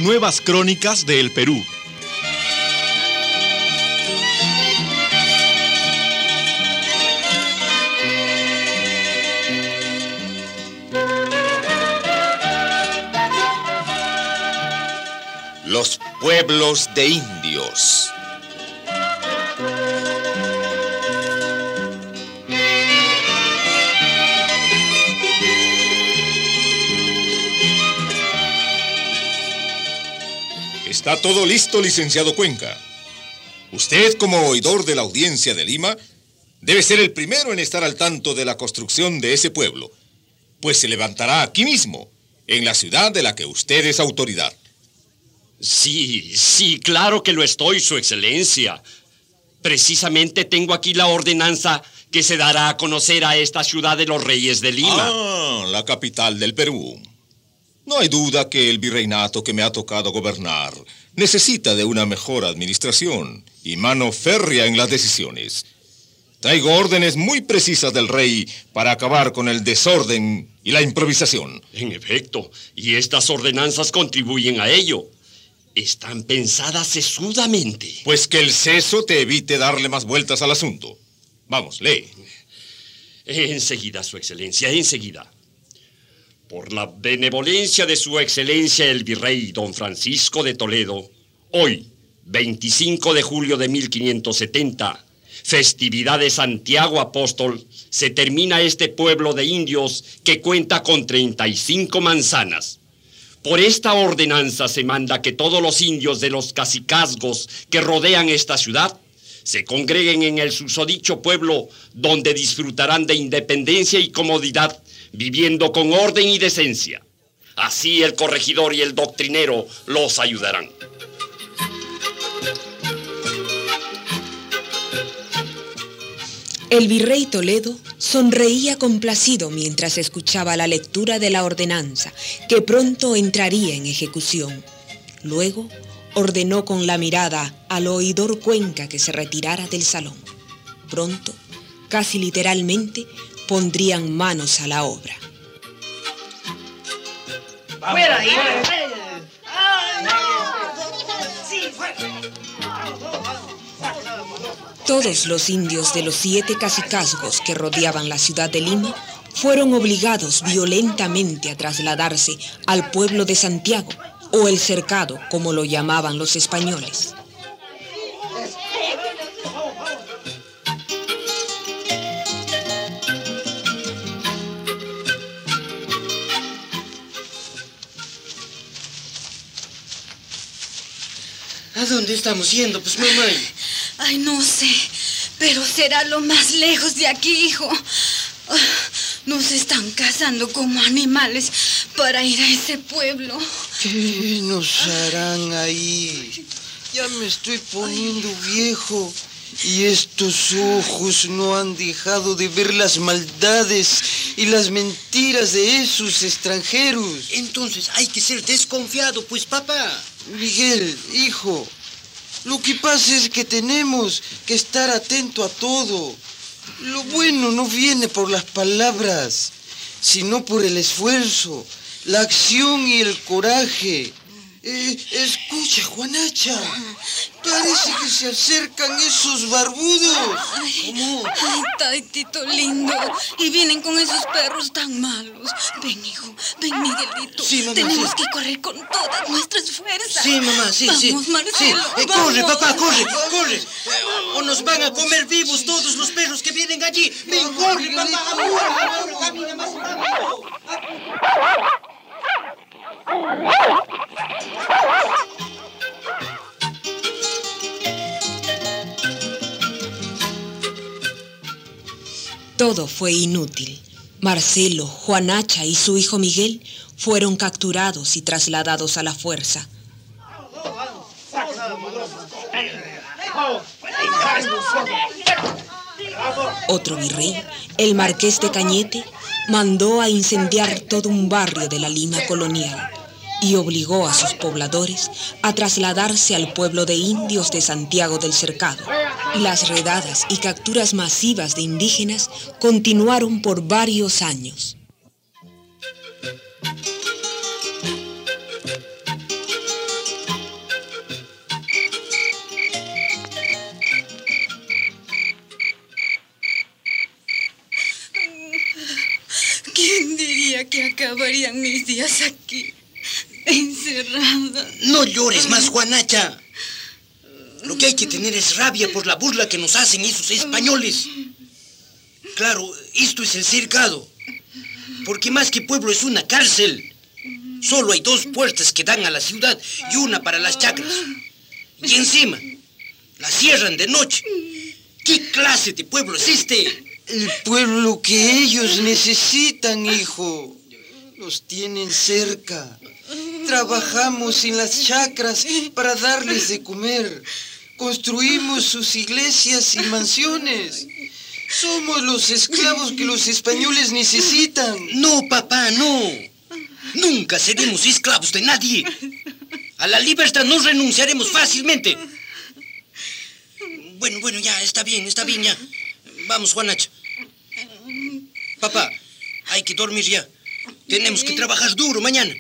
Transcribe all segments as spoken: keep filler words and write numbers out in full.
Nuevas Crónicas del Perú. Los pueblos de indios. Está todo listo, licenciado Cuenca. Usted, como oidor de la Audiencia de Lima, debe ser el primero en estar al tanto de la construcción de ese pueblo, pues se levantará aquí mismo, en la ciudad de la que usted es autoridad. Sí, sí, claro que lo estoy, Su Excelencia. Precisamente tengo aquí la ordenanza que se dará a conocer a esta ciudad de los Reyes de Lima. Ah, la capital del Perú. No hay duda que el virreinato que me ha tocado gobernar necesita de una mejor administración y mano férrea en las decisiones. Traigo órdenes muy precisas del rey para acabar con el desorden y la improvisación. En efecto, y estas ordenanzas contribuyen a ello. Están pensadas sesudamente. Pues que el seso te evite darle más vueltas al asunto. Vamos, lee. Enseguida, Su Excelencia, enseguida. Por la benevolencia de Su Excelencia el Virrey Don Francisco de Toledo, hoy, veinticinco de julio de mil quinientos setenta, festividad de Santiago Apóstol, se termina este pueblo de indios que cuenta con treinta y cinco manzanas. Por esta ordenanza se manda que todos los indios de los cacicazgos que rodean esta ciudad se congreguen en el susodicho pueblo, donde disfrutarán de independencia y comodidad, viviendo con orden y decencia. Así el corregidor y el doctrinero los ayudarán. El virrey Toledo sonreía complacido mientras escuchaba la lectura de la ordenanza, que pronto entraría en ejecución. Luego ordenó con la mirada al oidor Cuenca que se retirara del salón. Pronto, casi literalmente, pondrían manos a la obra. ¡Fuera ahí! Todos los indios de los siete cacicazgos que rodeaban la ciudad de Lima fueron obligados violentamente a trasladarse al pueblo de Santiago, o el cercado, como lo llamaban los españoles. ¿A dónde estamos yendo, pues, mamá? Ay, no sé, pero será lo más lejos de aquí, hijo. Nos están cazando como animales para ir a ese pueblo. ¿Qué nos harán ahí? Ya me estoy poniendo viejo y estos ojos no han dejado de ver las maldades y las mentiras de esos extranjeros. Entonces hay que ser desconfiado, pues, papá. Miguel, hijo, lo que pasa es que tenemos que estar atento a todo. Lo bueno no viene por las palabras, sino por el esfuerzo, la acción y el coraje. Eh, escucha, Juanacha, parece que se acercan esos barbudos. Ay, ¿cómo? Ay, Taitito lindo. Y vienen con esos perros tan malos. Ven, hijo, ven, Miguelito. Sí, mamá, Tenemos sí. que correr con todas nuestras fuerzas. Sí, mamá, sí, vamos, sí. Marcelo, Sí. Eh, vamos. corre, papá, corre, corre. O nos van a comer vivos todos los perros que vienen allí. Ven, corre, papá. Ahora, ahora, camina más rápido. Todo fue inútil. Marcelo, Juanacha y su hijo Miguel fueron capturados y trasladados a la fuerza. Otro virrey, el marqués de Cañete, mandó a incendiar todo un barrio de la Lima colonial y obligó a sus pobladores a trasladarse al pueblo de indios de Santiago del Cercado. Las redadas y capturas masivas de indígenas continuaron por varios años. serían mis días aquí, encerrada? No llores más, Juanacha. Lo que hay que tener es rabia por la burla que nos hacen esos españoles. Claro, esto es el cercado. Porque más que pueblo es una cárcel. Solo hay dos puertas que dan a la ciudad y una para las chacras. Y encima, la cierran de noche. ¿Qué clase de pueblo es este? El pueblo que ellos necesitan, hijo. Los tienen cerca. Trabajamos en las chacras para darles de comer. Construimos sus iglesias y mansiones. Somos los esclavos que los españoles necesitan. No, papá, no. Nunca seremos esclavos de nadie. A la libertad no renunciaremos fácilmente. Bueno, bueno, ya, está bien, está bien, ya. Vamos, Juanacha. Papá, hay que dormir ya. Tenemos que trabajar duro mañana.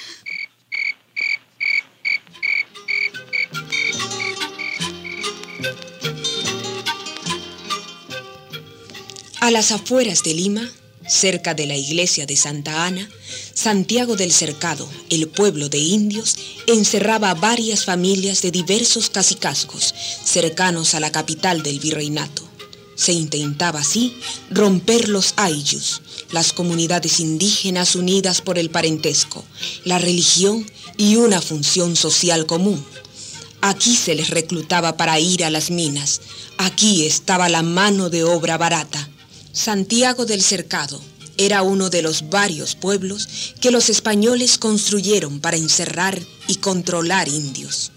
A las afueras de Lima, cerca de la iglesia de Santa Ana, Santiago del Cercado, el pueblo de indios, encerraba a varias familias de diversos cacicazgos cercanos a la capital del virreinato. Se intentaba así romper los ayllus, las comunidades indígenas unidas por el parentesco, la religión y una función social común. Aquí se les reclutaba para ir a las minas. Aquí estaba la mano de obra barata. Santiago del Cercado era uno de los varios pueblos que los españoles construyeron para encerrar y controlar indios.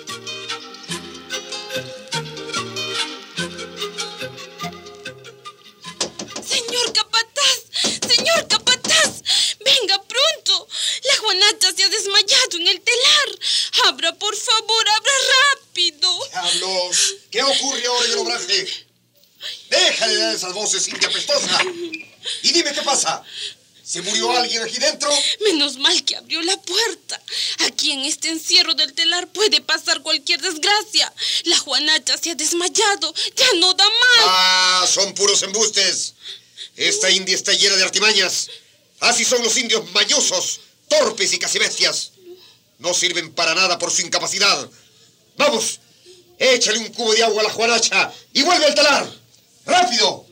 Señor capataz, señor capataz, venga pronto. La Juanacha se ha desmayado en el telar. Abra, por favor, abra rápido. Diablos, ¿qué ocurre ahora en el obraje? Deja de dar esas voces, india apestosa. Y dime qué pasa. ¿Se murió alguien aquí dentro? Menos mal que abrió la puerta. Aquí en este encierro del telar puede pasar cualquier desgracia. La Juanacha se ha desmayado. Ya no da más. Ah, son puros embustes. Esta india está llena de artimañas. Así son los indios mañosos, torpes y casi bestias. No sirven para nada por su incapacidad. Vamos, échale un cubo de agua a la Juanacha y vuelve al telar. ¡Rápido!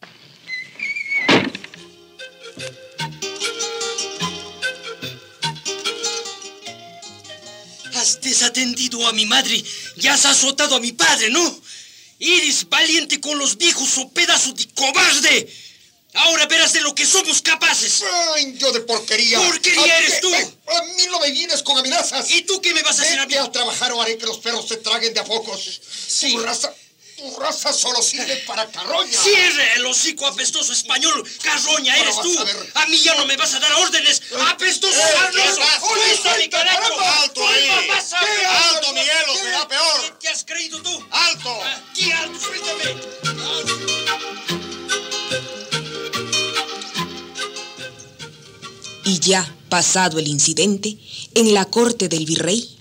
Has desatendido a mi madre y has azotado a mi padre, ¿no? Eres valiente con los viejos, o pedazo de cobarde. Ahora verás de lo que somos capaces. ¡Ah, indio de porquería! ¡Porquería eres tú! A mí no me vienes con amenazas. ¿Y tú qué me vas a hacer a mí? Vete a trabajar o haré que los perros se traguen de a pocos. Sí. Tu raza, tu raza solo sirve para carroña. ¡Cierre el hocico, apestoso español! ¡Carroña eres tú! A mí ya no me vas a dar órdenes. ¡Apestoso Eh, carroño! ¡Suelta, mi carajo! ¡Alto ahí! ¡Vas a ¿Qué? ver! ¡Alto, Miguel, o será peor! ¿Qué te has creído tú? ¡Alto! ¡Qué alto! ¡Suéltame! Y ya, pasado el incidente, en la corte del virrey,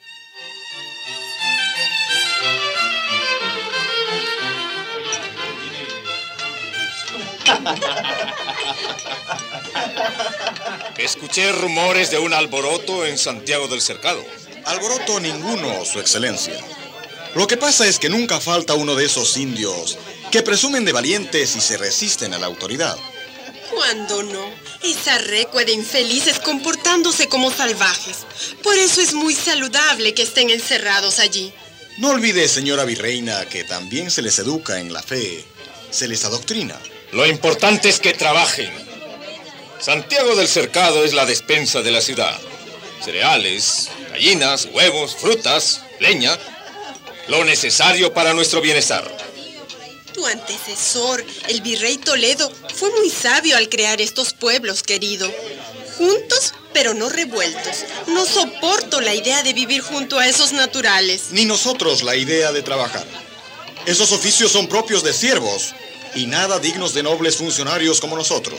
Escuché rumores de un alboroto en Santiago del Cercado. Alboroto ninguno, su excelencia. Lo que pasa es que nunca falta uno de esos indios que presumen de valientes y se resisten a la autoridad. ¿Cuándo no? Esa recua de infelices comportándose como salvajes. Por eso es muy saludable que estén encerrados allí. No olvide, señora virreina, que también se les educa en la fe, se les adoctrina. Lo importante es que trabajen. Santiago del Cercado es la despensa de la ciudad. Cereales, gallinas, huevos, frutas, leña. Lo necesario para nuestro bienestar. Tu antecesor, el virrey Toledo, fue muy sabio al crear estos pueblos, querido. Juntos, pero no revueltos. No soporto la idea de vivir junto a esos naturales. Ni nosotros la idea de trabajar. Esos oficios son propios de siervos y nada dignos de nobles funcionarios como nosotros.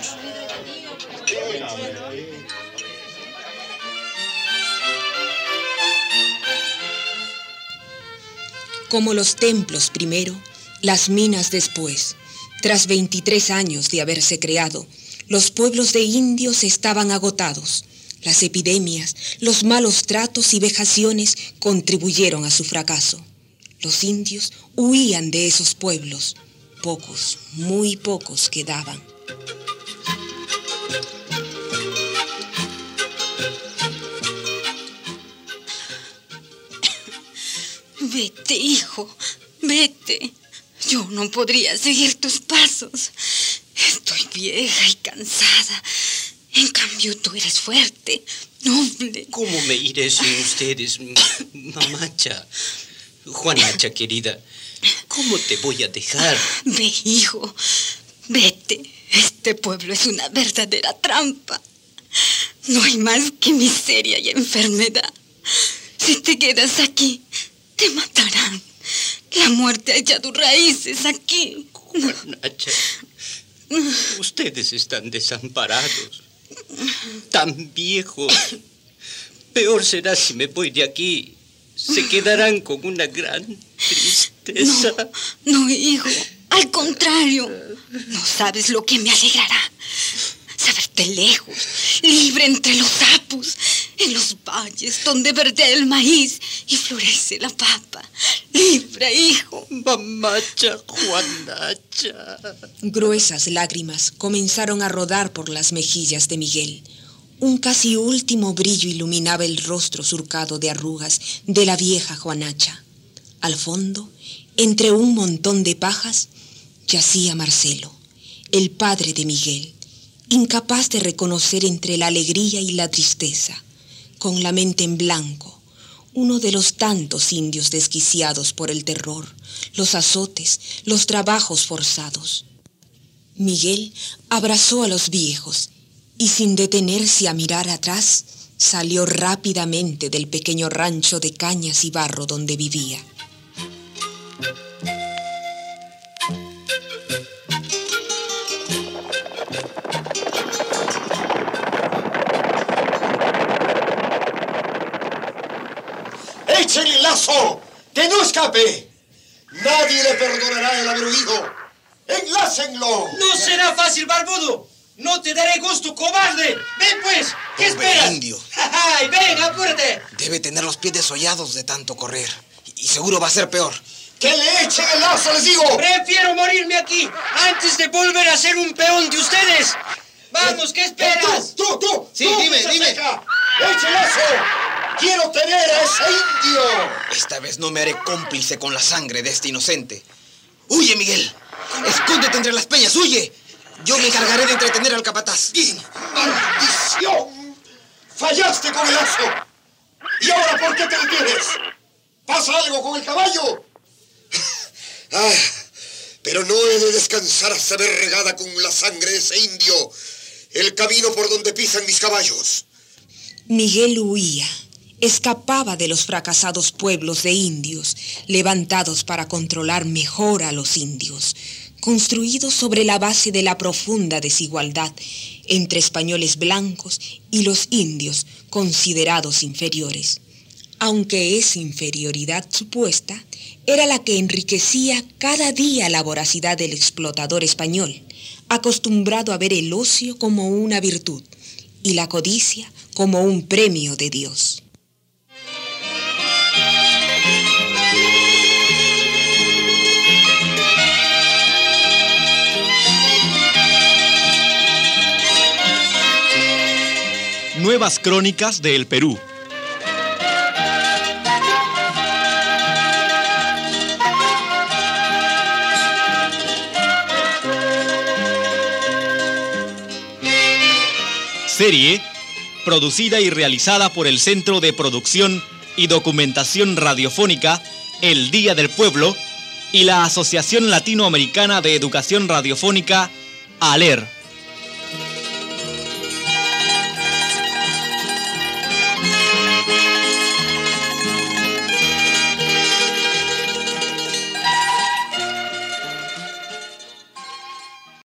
como los templos primero, las minas después, tras veintitrés años de haberse creado, Los pueblos de indios estaban agotados. Las epidemias, los malos tratos y vejaciones contribuyeron a su fracaso. Los indios huían de esos pueblos. Pocos, muy pocos quedaban. Vete, hijo, vete. Yo no podría seguir tus pasos. Estoy vieja y cansada. En cambio, tú eres fuerte, noble. ¿Cómo me iré sin ustedes, mamacha? Juanacha, querida, ¿cómo te voy a dejar? Ve, hijo, vete. Este pueblo es una verdadera trampa. No hay más que miseria y enfermedad. Si te quedas aquí, te matarán. La muerte ha echado raíces aquí. Juanacha, ustedes están desamparados, tan viejos. Peor será si me voy de aquí. Se quedarán con una gran tristeza. No, no, hijo, al contrario. No sabes lo que me alegrará. Saberte lejos, libre entre los sapos, en los valles donde verdea el maíz y florece la papa. Libre, hijo. Mamacha, Juanacha. Gruesas lágrimas comenzaron a rodar por las mejillas de Miguel. Un casi último brillo iluminaba el rostro surcado de arrugas de la vieja Juanacha. Al fondo, entre un montón de pajas, yacía Marcelo, el padre de Miguel, incapaz de reconocer entre la alegría y la tristeza, con la mente en blanco, uno de los tantos indios desquiciados por el terror, los azotes, los trabajos forzados. Miguel abrazó a los viejos y, sin detenerse a mirar atrás, salió rápidamente del pequeño rancho de cañas y barro donde vivía. ¡Échenle el lazo! ¡Que no escape! Nadie le perdonará el haber huido. ¡Enlácenlo! No será fácil, barbudo. No te daré gusto, cobarde. Ven, pues. ¿Qué Pobre esperas? indio. ¡Ay, ven, apúrate! Debe tener los pies desollados de tanto correr. Y seguro va a ser peor. ¡Que le echen el lazo, les digo! Prefiero morirme aquí antes de volver a ser un peón de ustedes. Vamos, ¿qué esperas? ¡Tú, tú, tú! Sí, tú, dime, muchacha! dime. ¡Eche el lazo! ¡Quiero tener a ese indio! Esta vez no me haré cómplice con la sangre de este inocente. ¡Huye, Miguel! ¡Escóndete entre las peñas, huye! Yo me encargaré de entretener al capataz. ¡Bien! ¡Maldición! ¡Fallaste con el lazo! ¿Y ahora por qué te detienes? ¿Pasa algo con el caballo? Ah, pero no he de descansar hasta ver regada con la sangre de ese indio el camino por donde pisan mis caballos. Miguel huía, escapaba de los fracasados pueblos de indios, levantados para controlar mejor a los indios, construidos sobre la base de la profunda desigualdad entre españoles blancos y los indios considerados inferiores. Aunque esa inferioridad supuesta era la que enriquecía cada día la voracidad del explotador español, acostumbrado a ver el ocio como una virtud y la codicia como un premio de Dios. Nuevas crónicas del Perú. Serie producida y realizada por el Centro de Producción y Documentación Radiofónica El Día del Pueblo y la Asociación Latinoamericana de Educación Radiofónica, ALER.